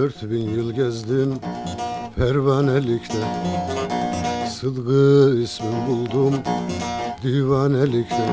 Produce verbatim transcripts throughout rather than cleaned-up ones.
Dört bin yıl gezdim pervanelikte, Sıdkı ismim buldum divanelikte.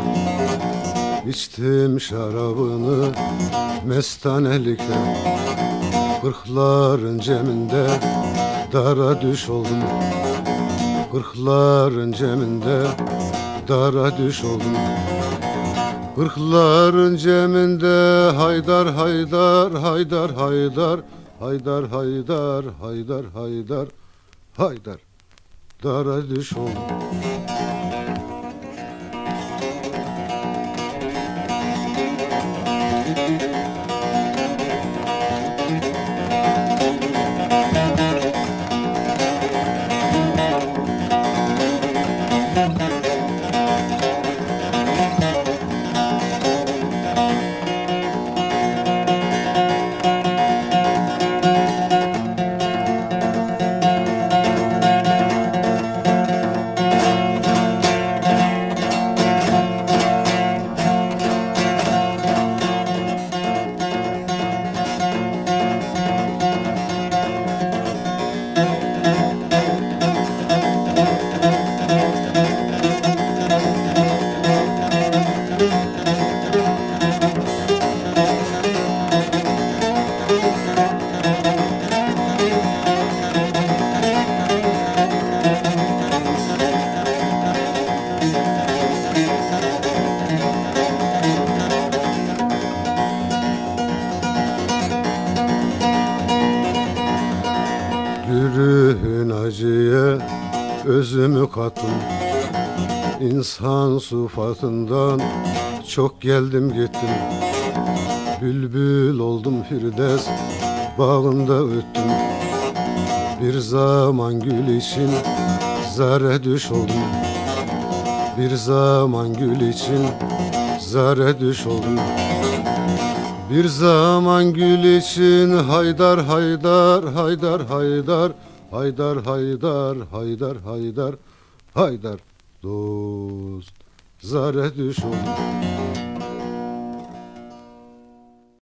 İçtim şarabını mestanelikte, Kırkların ceminde dara düş oldum. Kırkların ceminde dara düş oldum. Kırkların ceminde haydar haydar haydar haydar haydar haydar haydar haydar haydar dara düş oldum. Yürühün acıya özümü kattım, İnsan sıfatından çok geldim gittim. Bülbül oldum Firdevs bağında öttüm. Bir zaman gül için zare düş oldum. Bir zaman gül için zare düş oldum. Bir zaman gül için haydar haydar haydar haydar haydar haydar haydar haydar haydar dost zare düş oldum.